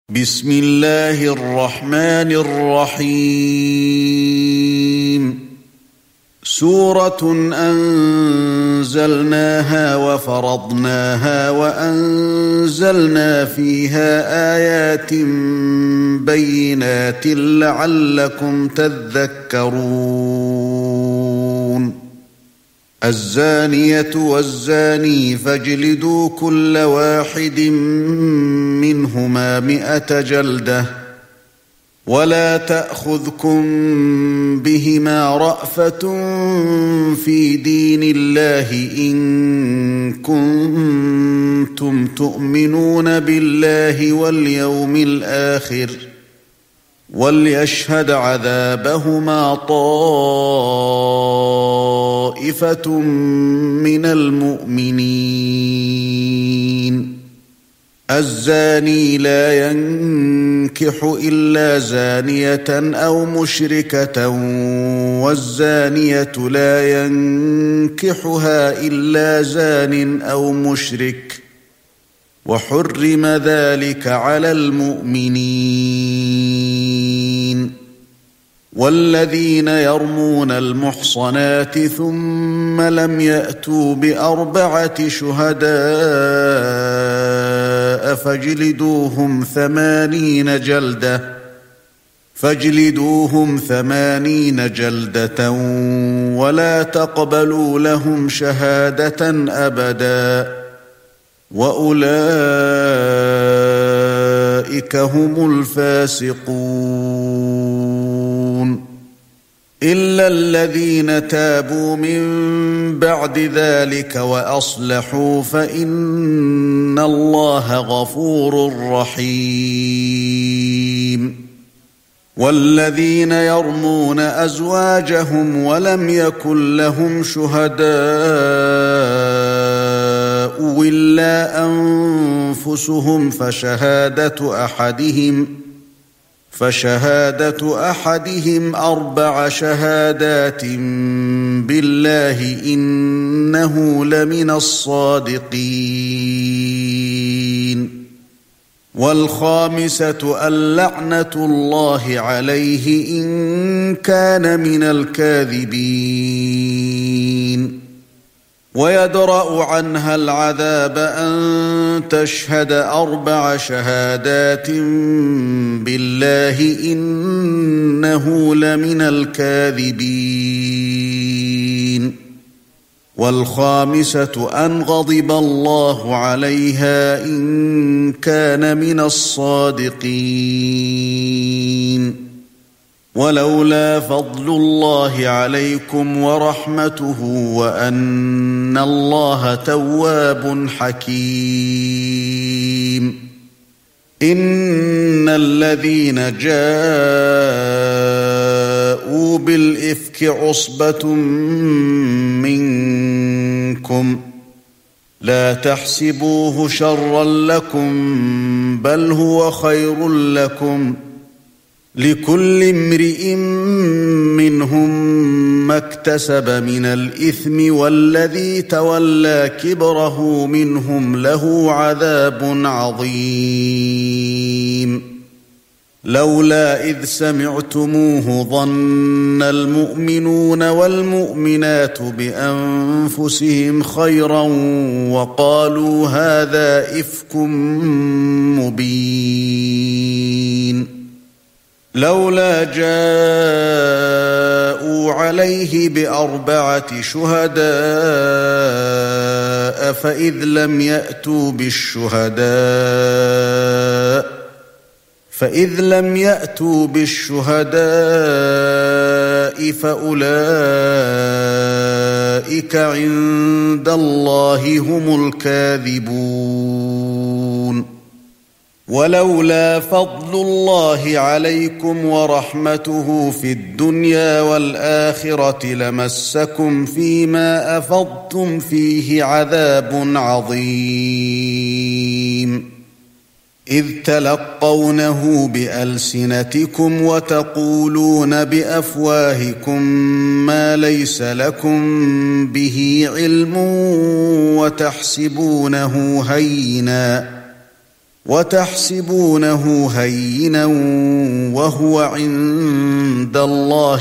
بسم الله الرحمن الرحيم سورة أنزلناها وفرضناها وأنزلنا فيها آيات بينات لعلكم تذكرون الزانية والزاني فاجلدوا كل واحد منهما 100 جلدة ولا تأخذكم بهما رأفة في دين الله إن كنتم تؤمنون بالله واليوم الآخر وليشهد عذابهما طائفة من المؤمنين الزاني لا ينكح إلا زانية أو مشركة والزانية لا ينكحها إلا زان أو مشرك وحرم ذلك على المؤمنين والذين يرمون المحصنات ثم لم يأتوا ب4 شهداء فاجلدوهم 80 جلدة ولا تقبلوا لهم شهادة أبدا وأولئك هم الفاسقون إلا الذين تابوا من بعد ذلك وأصلحوا فإن الله غفور رحيم والذين يرمون أزواجهم ولم يكن لهم شهداء إلا أنفسهم فشهادة أحدهم 4 شهادات بالله إنه لمن الصادقين والخامسة اللعنة الله عليه إن كان من الكاذبين ويدرأ عنها العذاب أن تشهد 4 شهادات بالله إنه لمن الكاذبين والخامسة أن غضب الله عليها إن كان من الصادقين ولولا فضل الله عليكم ورحمته وأن الله تواب حكيم إن الذين جاءوا بالإفك عصبة منكم لا تحسبوه شرا لكم بل هو خير لكم لكل امرئ منهم ما اكتسب من الإثم والذي تولى كبره منهم له عذاب عظيم لولا إذ سمعتموه ظن المؤمنون والمؤمنات بأنفسهم خيرا وقالوا هذا إفك مبين لولا جاءوا عليه ب4 شهداء فإذ لم يأتوا بالشهداء فأولئك عند الله هم الكاذبون ولولا فضل الله عليكم ورحمته في الدنيا والآخرة لمسكم فيما أفضتم فيه عذاب عظيم إذ تلقونه بألسنتكم وتقولون بأفواهكم ما ليس لكم به علم وتحسبونه هينا وتحسبونه هينا وهو عند الله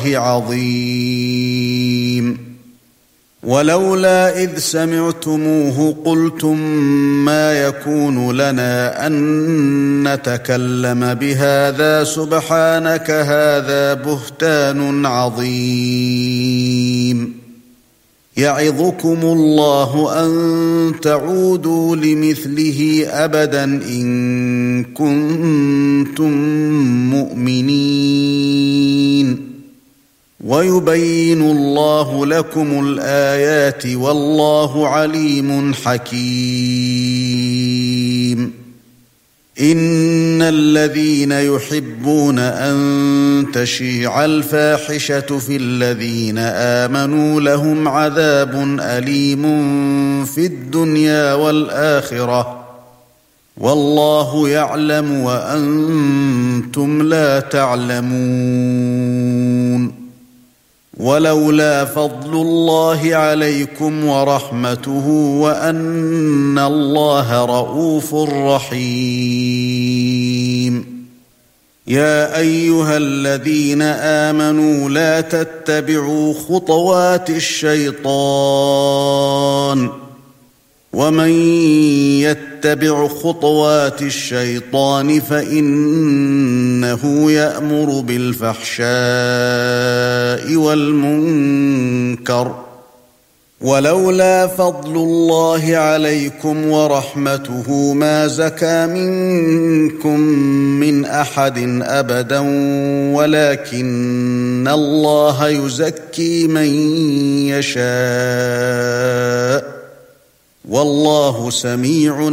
عظيم ولولا إذ سمعتموه قلتم ما يكون لنا أن نتكلم بهذا سبحانك هذا بهتان عظيم يعظكم الله أن تعودوا لمثله أبدا إن كنتم مؤمنين ويبين الله لكم الآيات والله عليم حكيم إن الذين يحبون أن تشيع الفاحشة في الذين آمنوا لهم عذاب أليم في الدنيا والآخرة والله يعلم وأنتم لا تعلمون ولولا فضل الله عليكم ورحمته وأن الله رءوف رحيم يا أيها الذين آمنوا لا تتبعوا خطوات الشيطان ومن يتبع خطوات الشيطان فإنه يأمر بالفحشاء والمنكر ولولا فضل الله عليكم ورحمته ما زكى منكم من أحد أبدا ولكن الله يزكي من يشاء والله سميع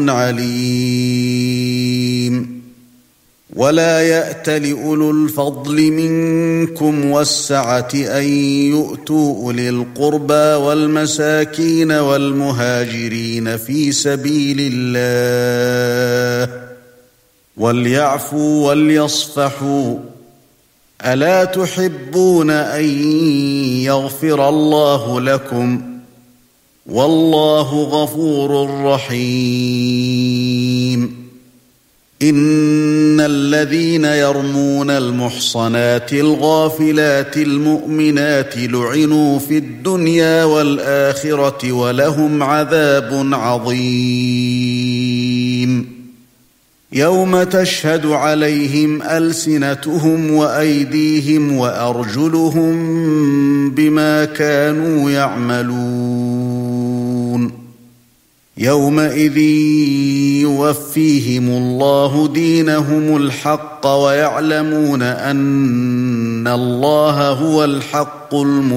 عليم ولا يأتل أولو الفضل منكم والسعة أن يؤتوا أولي القربى والمساكين والمهاجرين في سبيل الله وليعفوا وليصفحوا ألا تحبون أن يغفر الله لكم والله غفور رحيم إن الذين يرمون المحصنات الغافلات المؤمنات لعنوا في الدنيا والآخرة ولهم عذاب عظيم يوم تشهد عليهم ألسنتهم وأيديهم وأرجلهم بما كانوا يعملون يومئذ يوفيهم الله دينهم الحق ويعلمون أن الله هو الحق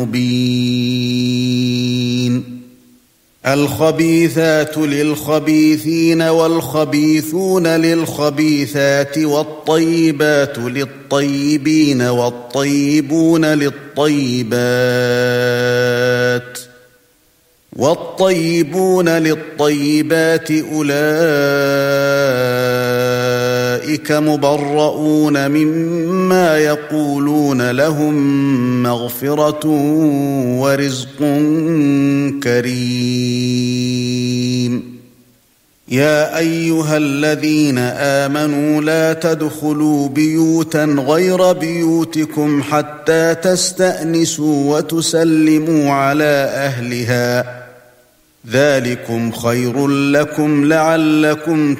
المبين الخبيثات للخبيثين والخبيثون للخبيثات والطيبات للطيبين والطيبون للطيبات أولئك مبرؤون مما يقولون لهم مغفرة ورزق كريم يا أيها الذين آمنوا لا تدخلوا بيوتا غير بيوتكم حتى تستأنسوا وتسلموا على أهلها ذلكم خير لكم لعلكم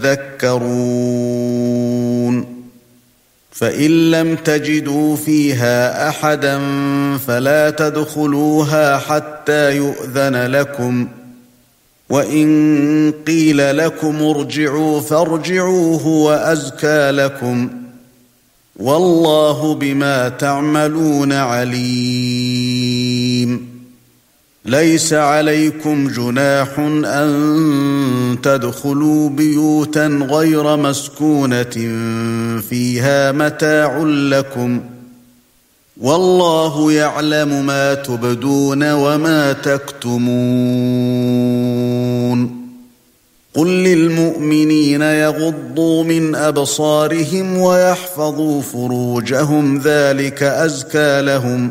تذكرون فإن لم تجدوا فيها أحدا فلا تدخلوها حتى يؤذن لكم وإن قيل لكم ارجعوا فارجعوا هو أزكى لكم والله بما تعملون عليم ليس عليكم جناح أن تدخلوا بيوتا غير مسكونة فيها متاع لكم والله يعلم ما تبدون وما تكتمون قل للمؤمنين يغضوا من أبصارهم ويحفظوا فروجهم ذلك أزكى لهم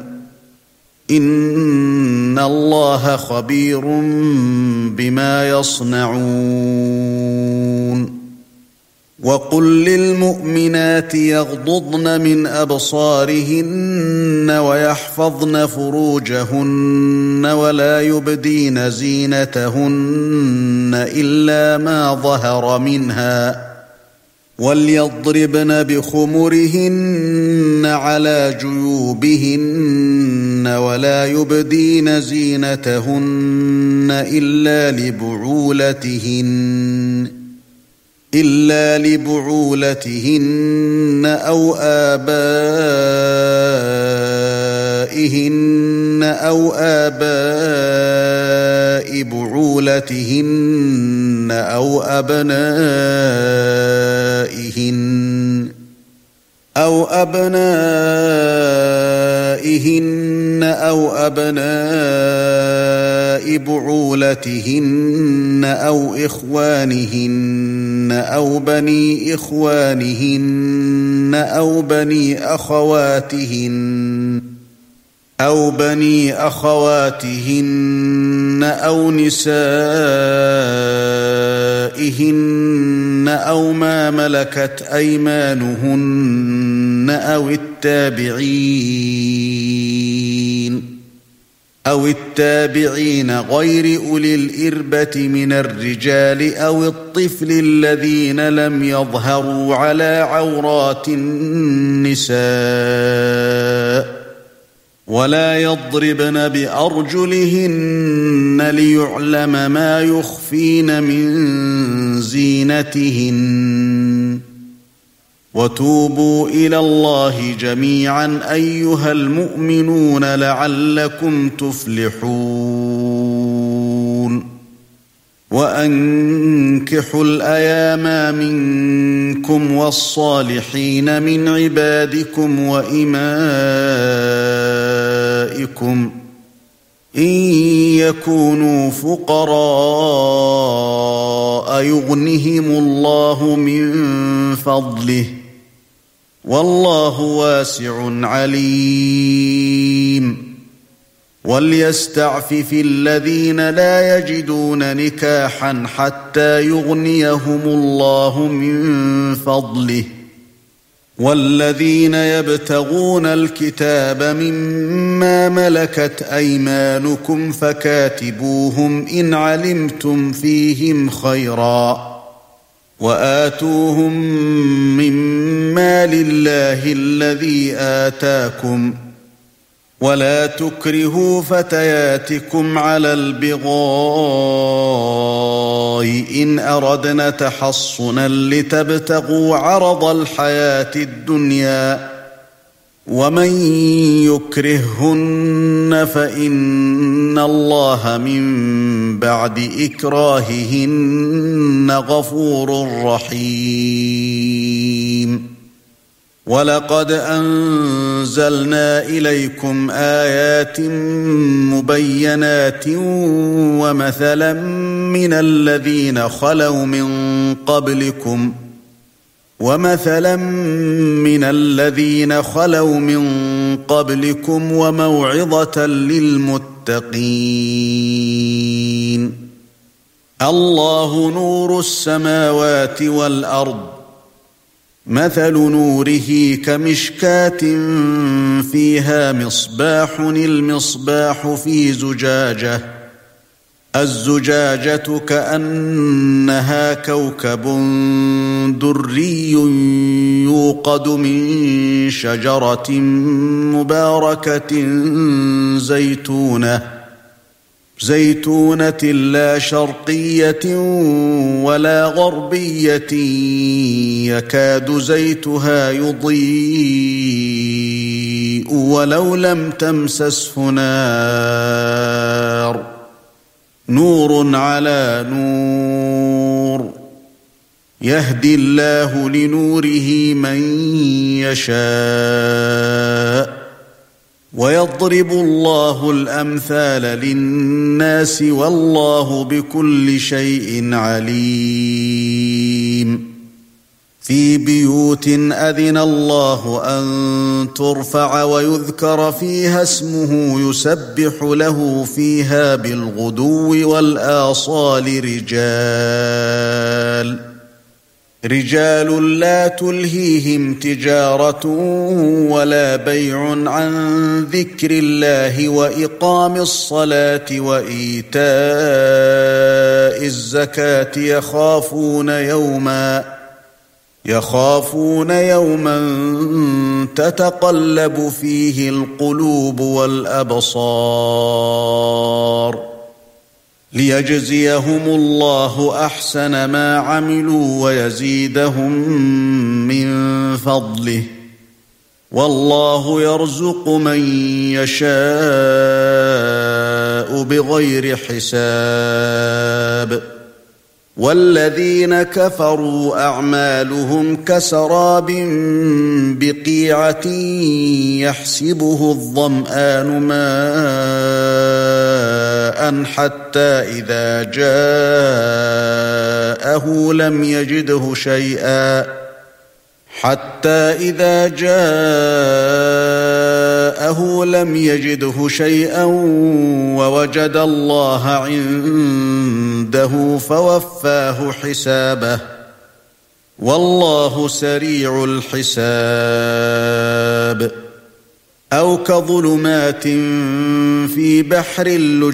إن الله خبير بما يصنعون وقل للمؤمنات يغضضن من أبصارهن ويحفظن فروجهن ولا يبدين زينتهن إلا ما ظهر منها وليضربن بخمرهن على جيوبهن ولا يبدين زينتهن إلا لبعولتهن أو آباء بعولتهن أو أبنائهن أو بعولتهن أو إخوانهن أو بني إخوانهن أو أخواتهن أو نسائهن أو ما ملكت أيمانهن أو التابعين غير أولي الإربة من الرجال أو الطفل الذين لم يظهروا على عورات النساء ولا يضربن بأرجلهن ليعلم ما يخفين من زينتهن وتوبوا إلى الله جميعا أيها المؤمنون لعلكم تفلحون وأنكحوا الأيام منكم والصالحين من عبادكم وإمائكم إن يكونوا فقراء يغنهم الله من فضله والله واسع عليم وليستعفف الذين لا يجدون نكاحا حتى يغنيهم الله من فضله والذين يبتغون الكتاب مما ملكت أيمانكم فكاتبوهم إن علمتم فيهم خيرا وآتوهم مما لله الذي آتاكم ولا تكرهوا فتياتكم على البغاء إن أردنا تحصنا لتبتغوا عرض الحياة الدنيا ومن يكرههن فإن الله من بعد إكراههن غفور رحيم ولقد أنزلنا إليكم آيات مبينات ومثلا من الذين خلوا من قبلكم وموعظة للمتقين الله نور السماوات والأرض مثل نوره كمشكاة فيها مصباح المصباح في زجاجة الزجاجة كأنها كوكب دري يوقد من شجرة مباركة زيتونة لا شرقية ولا غربية يكاد زيتها يضيء ولو لم تمسسه نار نور على نور يهدي الله لنوره من يشاء ويضرب الله الأمثال للناس والله بكل شيء عليم في بيوت أذن الله أن ترفع ويذكر فيها اسمه يسبح له فيها بالغدو والآصال رجال لا تلهيهم تجارة ولا بيع عن ذكر الله وإقام الصلاة وإيتاء الزكاة يخافون يوما تتقلب فيه القلوب والأبصار ليجزيهم الله أحسن ما عملوا ويزيدهم من فضله والله يرزق من يشاء بغير حساب والذين كفروا أعمالهم كسراب بقيعة يحسبه الظمآن ماء حتى إذا جاءه لم يجده شيئا ووجد الله عنده فوفاه حسابه والله سريع الحساب أو كظلمات في بحر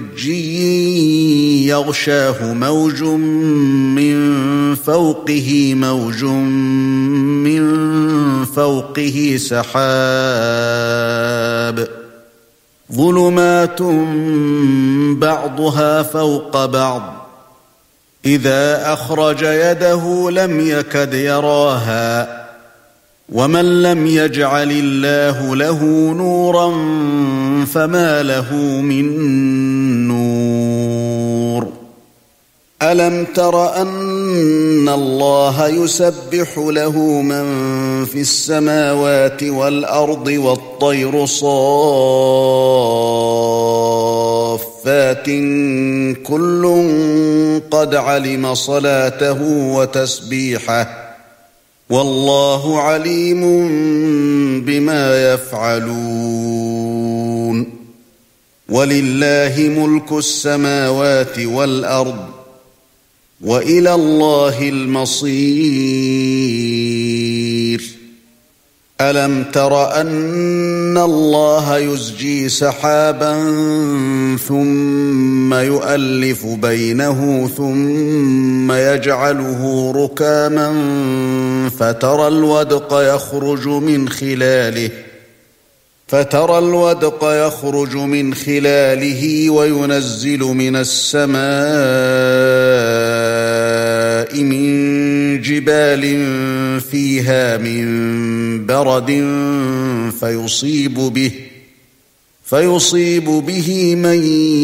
لجي يغشاه موج من فوقه سحاب ظلمات بعضها فوق بعض إذا أخرج يده لم يكد يراها ومن لم يجعل الله له نورا فما له من نور ألم تر أن الله يسبح له من في السماوات والأرض والطير صافات كل قد علم صلاته وتسبيحه والله عليم بما يفعلون ولله ملك السماوات والأرض وإلى الله المصير ألم تر أن الله يزجي سحابا ثم يؤلف بينه ثم يجعله ركاما فترى الودق يخرج من خلاله وينزل من السماء من جبال فيها من برد فيصيب به من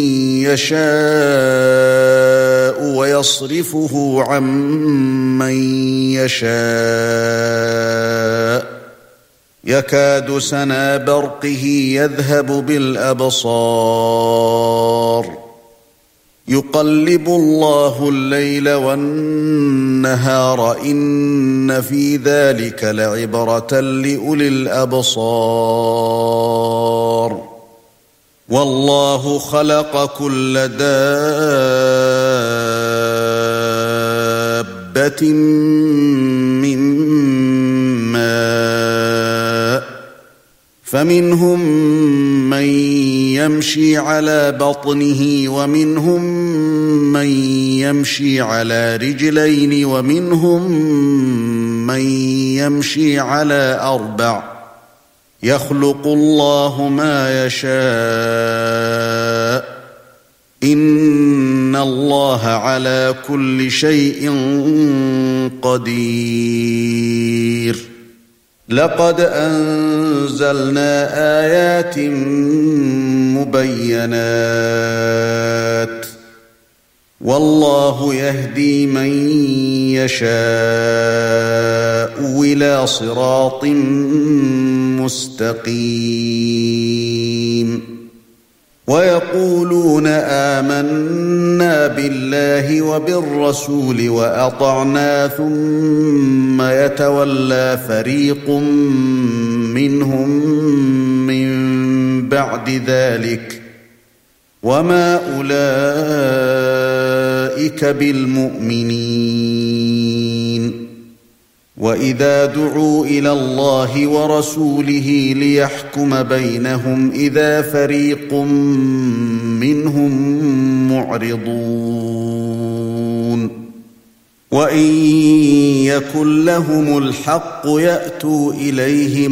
يشاء ويصرفه عن من يشاء يكاد سنا برقه يذهب بالأبصار يقلب الله الليل والنهار إن في ذلك لعبرة لأولي الأبصار والله خلق كل دابة من ماء فمنهم من يمشي على بطنه ومنهم من يمشي على رجلين ومنهم من يمشي على أربع يخلق الله ما يشاء إن الله على كل شيء قدير لقد أنزلنا آيات مبينات والله يهدي من يشاء إلى صراط مستقيم ويقولون آمنا بالله وبالرسول وأطعنا ثم يتولى فريق منهم من بعد ذلك وما أولئك بالمؤمنين وإذا دعوا إلى الله ورسوله ليحكم بينهم إذا فريق منهم معرضون وإن يكن لهم الحق يأتوا إليه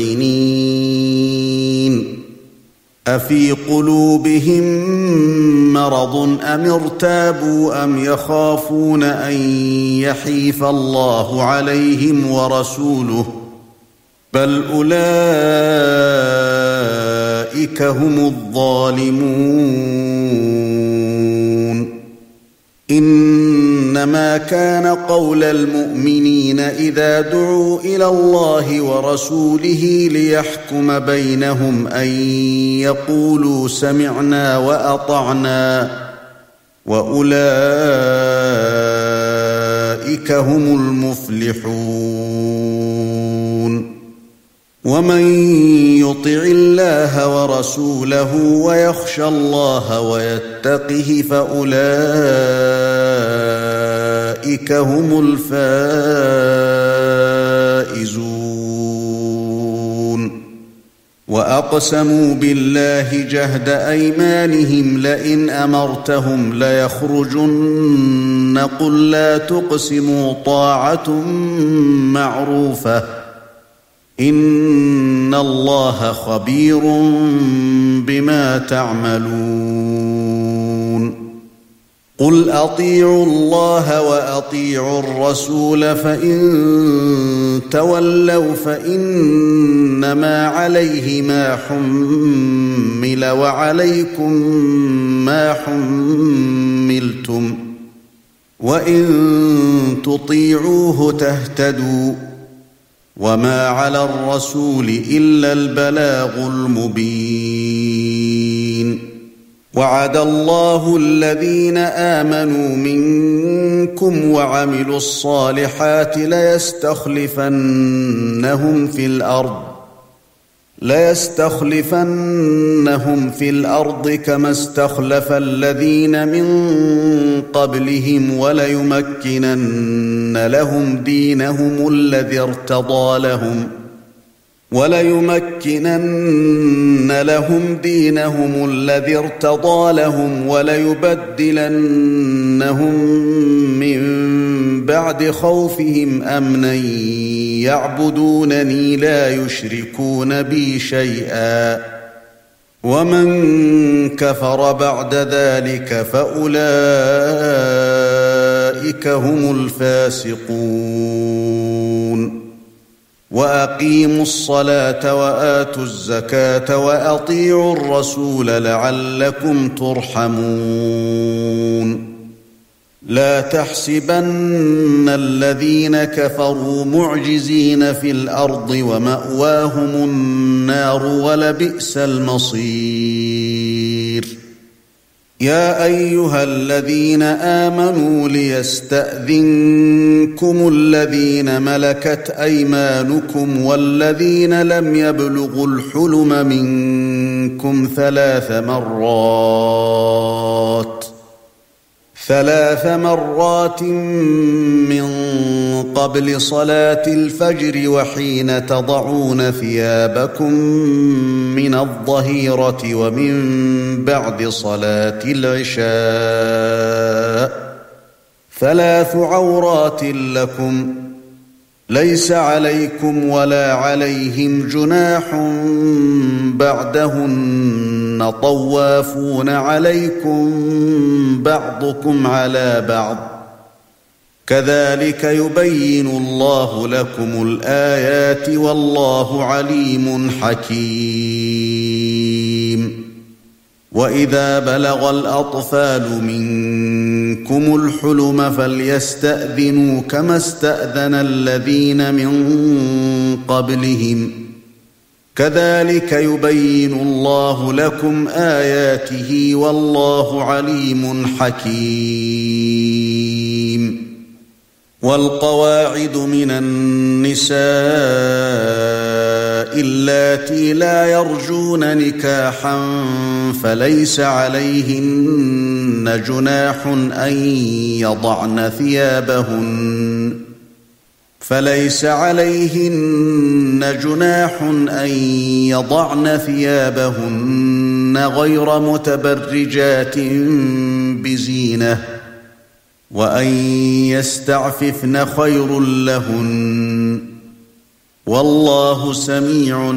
مذعنين أفي قلوبهم مرض أم ارتابوا أم يخافون أن يحيف الله عليهم ورسوله بل أولئك هم الظالمون إنما كان قول المؤمنين إذا دعوا إلى الله ورسوله ليحكم بينهم أن يقولوا سمعنا وأطعنا وأولئك هم المفلحون ومن يطع الله ورسوله ويخشى الله ويتقه فأولئك هم الفائزون وأقسموا بالله جهد أيمانهم لئن أمرتهم ليخرجن قل لا تقسموا طاعة معروفة إن الله خبير بما تعملون قل أطيعوا الله وأطيعوا الرسول فإن تولوا فإنما عليه ما حمل وعليكم ما حملتم وإن تطيعوه تهتدوا وما على الرسول إلا البلاغ المبين وعد الله الذين آمنوا منكم وعملوا الصالحات ليستخلفنهم في الأرض كما استخلف الذين من قبلهم وليمكنن لهم دينهم الذي ارتضى لهم وليبدلنهم من بعد خوفهم أمنا يعبدونني لا يشركون بي شيئا ومن كفر بعد ذلك فأولئك هم الفاسقون وأقيموا الصلاة وآتوا الزكاة وأطيعوا الرسول لعلكم ترحمون لا تحسبن الذين كفروا معجزين في الأرض ومأواهم النار ولبئس المصير يا أيها الذين آمنوا ليستأذنكم الذين ملكت أيمانكم والذين لم يبلغوا الحلم منكم ثلاث مرات من قبل صلاة الفجر وحين تضعون ثيابكم من الظهيرة ومن بعد صلاة العشاء 3 عورات لكم ليس عليكم ولا عليهم جناح بعدهن طوافون عليكم بعضكم على بعض كذلك يبين الله لكم الآيات والله عليم حكيم وإذا بلغ الأطفال منكم الحلم فليستأذنوا كما استأذن الذين من قبلهم كذلك يبين الله لكم آياته والله عليم حكيم والقواعد من النساء اللاتي لا يرجون نكاحا فليس عليهن جناح أن فليس عليهن جناح أن يضعن ثيابهن غير متبرجات بزينة وأن يستعففن خير لهن والله سميع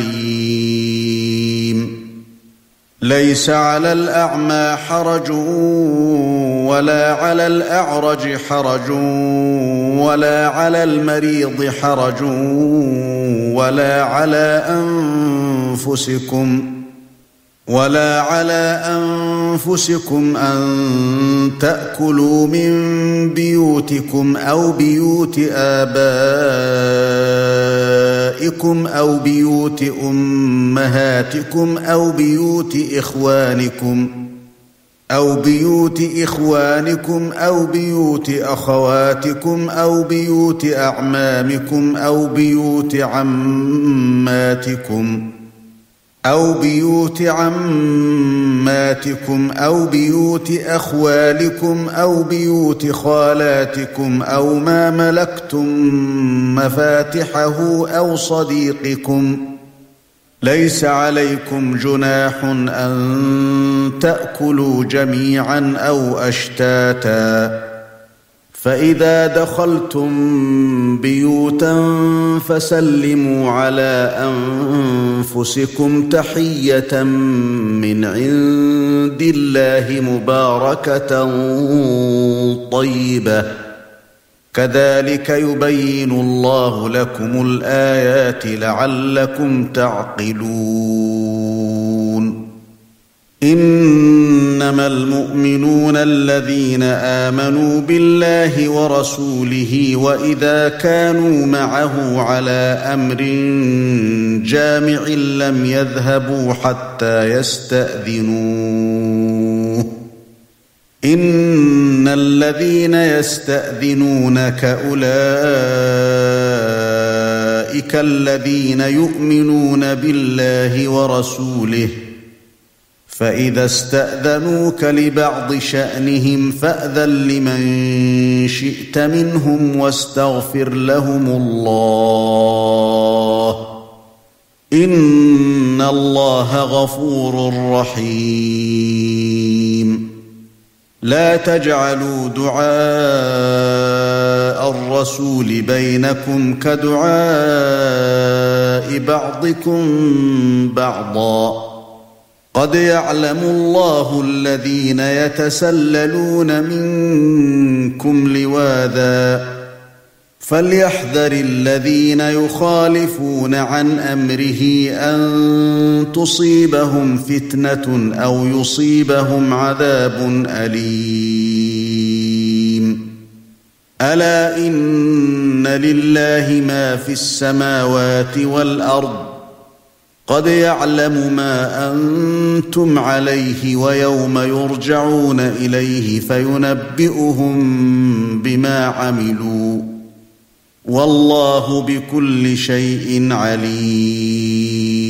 عليم ليس على الأعمى حرج ولا على الأعرج حرج ولا على المريض حرج ولا على أنفسكم أن تأكلوا من بيوتكم أو بيوت آبائكم أو بيوت أمهاتكم أو بيوت إخوانكم أو بيوت أخواتكم أو بيوت أعمامكم أو بيوت عماتكم أو بيوت أخوالكم أو بيوت خالاتكم أو ما ملكتم مفاتحه أو صديقكم ليس عليكم جناح أن تأكلوا جميعا أو أشتاتا فإذا دخلتم بيوتا فسلموا على أنفسكم تحية من عند الله مباركة طيبة كذلك يبين الله لكم الآيات لعلكم تعقلون إنما المؤمنون الذين آمنوا بالله ورسوله وإذا كانوا معه على أمر جامع لم يذهبوا حتى يستأذنوه إن الذين يستأذنونك أولئك الذين يؤمنون بالله ورسوله فإذا استأذنوك لبعض شأنهم فأذن لمن شئت منهم واستغفر لهم الله إن الله غفور رحيم لا تجعلوا دعاء الرسول بينكم كدعاء بعضكم بعضا قد يعلم الله الذين يتسللون منكم لواذا فليحذر الذين يخالفون عن أمره أن تصيبهم فتنة أو يصيبهم عذاب أليم ألا إن لله ما في السماوات والأرض قد يعلم ما أنتم عليه ويوم يرجعون إليه فينبئهم بما عملوا والله بكل شيء عليم